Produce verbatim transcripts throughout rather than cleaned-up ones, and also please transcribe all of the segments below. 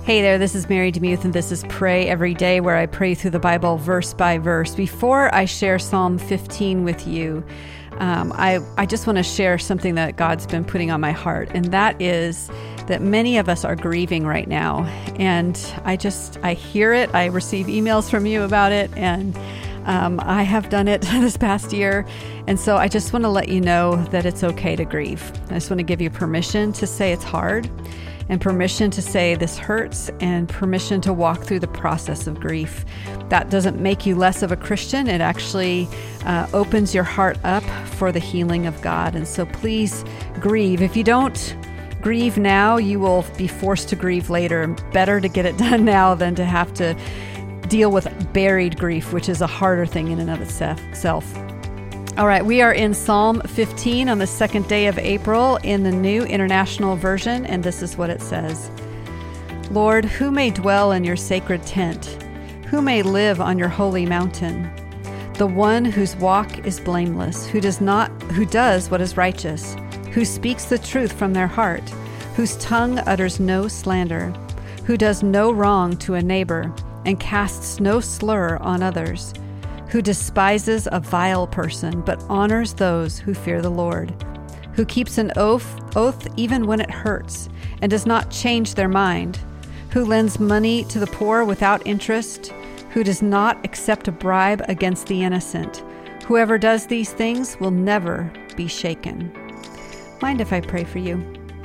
Hey there, this is Mary DeMuth, and this is Pray Every Day, where I pray through the Bible verse by verse. Before I share Psalm fifteen with you, um, I, I just want to share something that God's been putting on my heart, and that is that many of us are grieving right now. And I just, I hear it, I receive emails from you about it, and um, I have done it this past year. And so I just want to let you know that it's okay to grieve. I just want to give you permission to say it's hard, and permission to say this hurts, and permission to walk through the process of grief. That doesn't make you less of a Christian. It actually uh, opens your heart up for the healing of God. And so please grieve. If you don't grieve now, you will be forced to grieve later. Better to get it done now than to have to deal with buried grief, which is a harder thing in and of itself. All right, we are in Psalm fifteen on the second day of April in the New International Version, and this is what it says. Lord, who may dwell in your sacred tent? Who may live on your holy mountain? The one whose walk is blameless, who does not, who does what is righteous, who speaks the truth from their heart, whose tongue utters no slander, who does no wrong to a neighbor and casts no slur on others, who despises a vile person, but honors those who fear the Lord, who keeps an oath, oath even when it hurts, and does not change their mind, who lends money to the poor without interest, who does not accept a bribe against the innocent. Whoever does these things will never be shaken. Mind if I pray for you?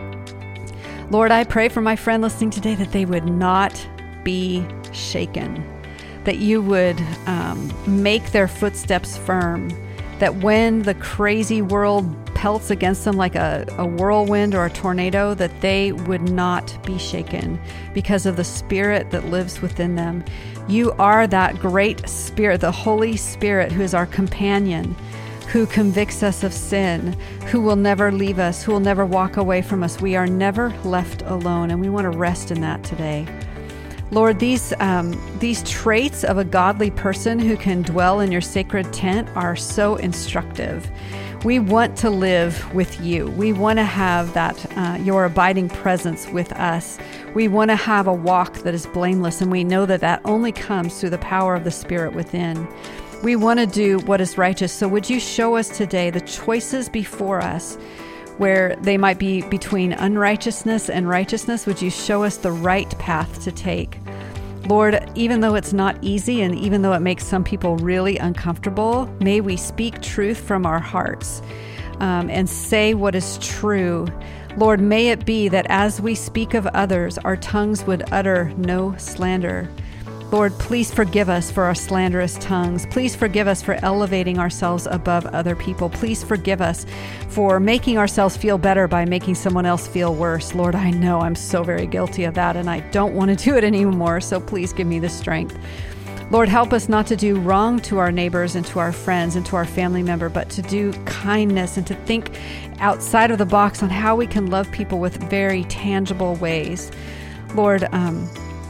Lord, I pray for my friend listening today that they would not be shaken, that you would um, make their footsteps firm, that when the crazy world pelts against them like a, a whirlwind or a tornado, that they would not be shaken because of the Spirit that lives within them. You are that great Spirit, the Holy Spirit, who is our companion, who convicts us of sin, who will never leave us, who will never walk away from us. We are never left alone, and we want to rest in that today. Lord, these um, these traits of a godly person who can dwell in your sacred tent are so instructive. We want to live with you. We want to have that uh, your abiding presence with us. We want to have a walk that is blameless, and we know that that only comes through the power of the Spirit within. We want to do what is righteous. So would you show us today the choices before us, where they might be between unrighteousness and righteousness? Would you show us the right path to take? Lord, even though it's not easy, and even though it makes some people really uncomfortable, may we speak truth from our hearts um, and say what is true. Lord, may it be that as we speak of others, our tongues would utter no slander. Lord, please forgive us for our slanderous tongues. Please forgive us for elevating ourselves above other people. Please forgive us for making ourselves feel better by making someone else feel worse. Lord, I know I'm so very guilty of that, and I don't want to do it anymore, so please give me the strength. Lord, help us not to do wrong to our neighbors and to our friends and to our family member, but to do kindness and to think outside of the box on how we can love people with very tangible ways. Lord, um,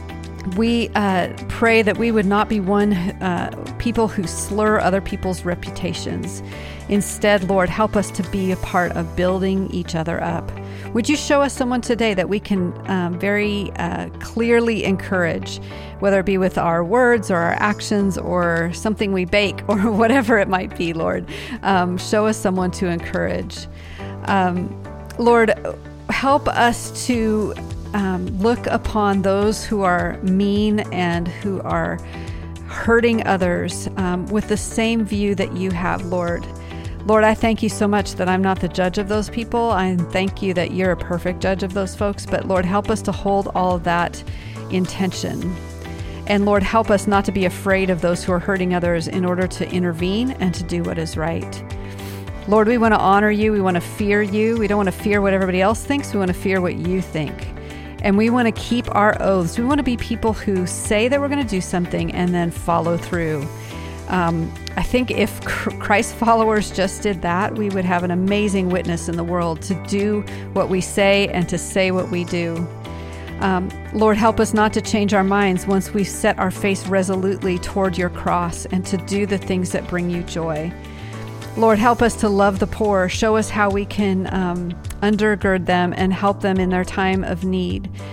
We uh, pray that we would not be one uh, people who slur other people's reputations. Instead, Lord, help us to be a part of building each other up. Would you show us someone today that we can um, very uh, clearly encourage, whether it be with our words or our actions or something we bake or whatever it might be, Lord. Um, show us someone to encourage. Um, Lord, help us to Um, look upon those who are mean and who are hurting others um, with the same view that you have, Lord. Lord, I thank you so much that I'm not the judge of those people. I thank you that you're a perfect judge of those folks. But Lord, help us to hold all of that in tension. And Lord, help us not to be afraid of those who are hurting others in order to intervene and to do what is right. Lord, we want to honor you. We want to fear you. We don't want to fear what everybody else thinks. We want to fear what you think. And we want to keep our oaths. We want to be people who say that we're going to do something and then follow through. Um, I think if Christ followers just did that, we would have an amazing witness in the world to do what we say and to say what we do. Um, Lord, help us not to change our minds once we set our face resolutely toward your cross and to do the things that bring you joy. Lord, help us to love the poor. Show us how we can um, undergird them and help them in their time of need.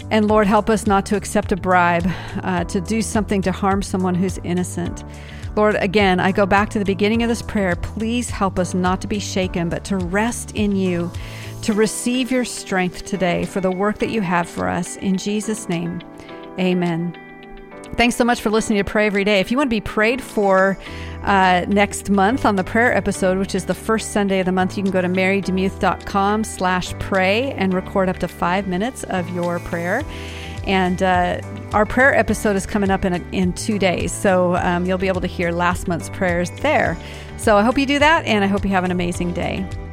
And Lord, help us not to accept a bribe, uh, to do something to harm someone who's innocent. Lord, again, I go back to the beginning of this prayer. Please help us not to be shaken, but to rest in you, to receive your strength today for the work that you have for us. In Jesus' name, amen. Thanks so much for listening to Pray Every Day. If you want to be prayed for uh, next month on the prayer episode, which is the first Sunday of the month, you can go to marydemuth.com slash pray and record up to five minutes of your prayer. And uh, our prayer episode is coming up in a, in two days. So um, you'll be able to hear last month's prayers there. So I hope you do that, and I hope you have an amazing day.